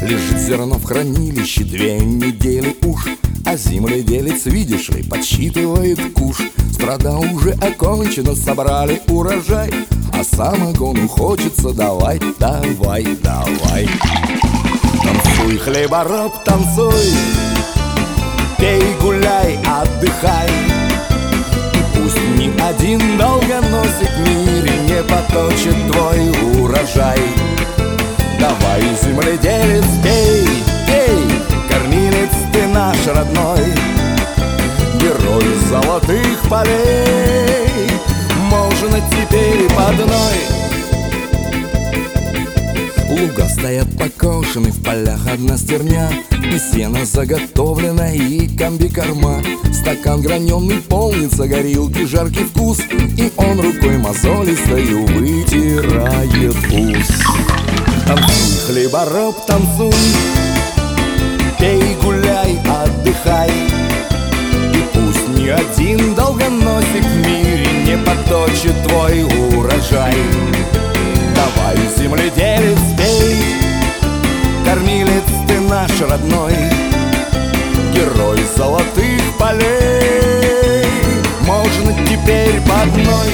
Лежит зерно в хранилище 2 недели уж, а земледелец, видишь ли, подсчитывает куш. Страда уже окончена, собрали урожай, а самогону хочется давай, давай, давай. Танцуй, хлебороб, танцуй, пей, гуляй, отдыхай. И пусть ни один долгоносик в мире не поточит твой урожай. Давай, земледелец, пей, пей, кормилец ты наш родной, герой золотых полей, можно теперь и по одной. Луга стоят покошены, в полях одна стерня, и сено заготовлено, и комбикорма. Стакан граненый полнится горилки, жаркий вкус, и он рукой мозолистою вытирает ус. Танцуй, хлебороб, танцуй, пей, гуляй, отдыхай. И пусть ни один долгоносик в мире не поточит твой урожай. Давай, земледелец, пей, кормилец ты наш родной, герой золотых полей, можно теперь по одной.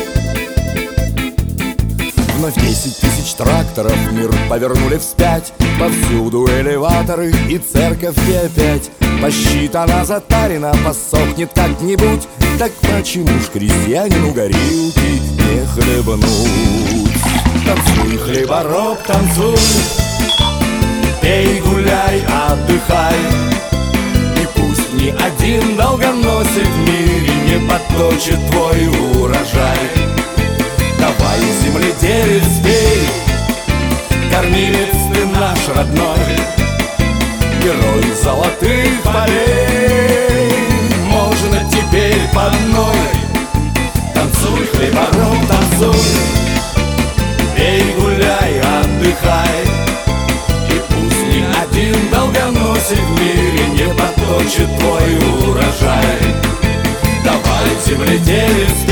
Вновь 10 тысяч тракторов мир повернули вспять, повсюду элеваторы и церковь и опять. Посчитана, затарена, посохнет как-нибудь, так почему ж крестьянину горилки не хлебнуть? Танцуй, хлебороб, танцуй, пей, гуляй, отдыхай. И пусть ни один долгоносик в мире не поточит твой урожай. Давай, земледелец, пей, кормилец ты наш родной, герой золотых полей, можно теперь по одной. Танцуй, хлебороб, танцуй, пей, гуляй, отдыхай. И пусть ни один долгоносик в мире не поточит твой урожай. Давай, земледелец,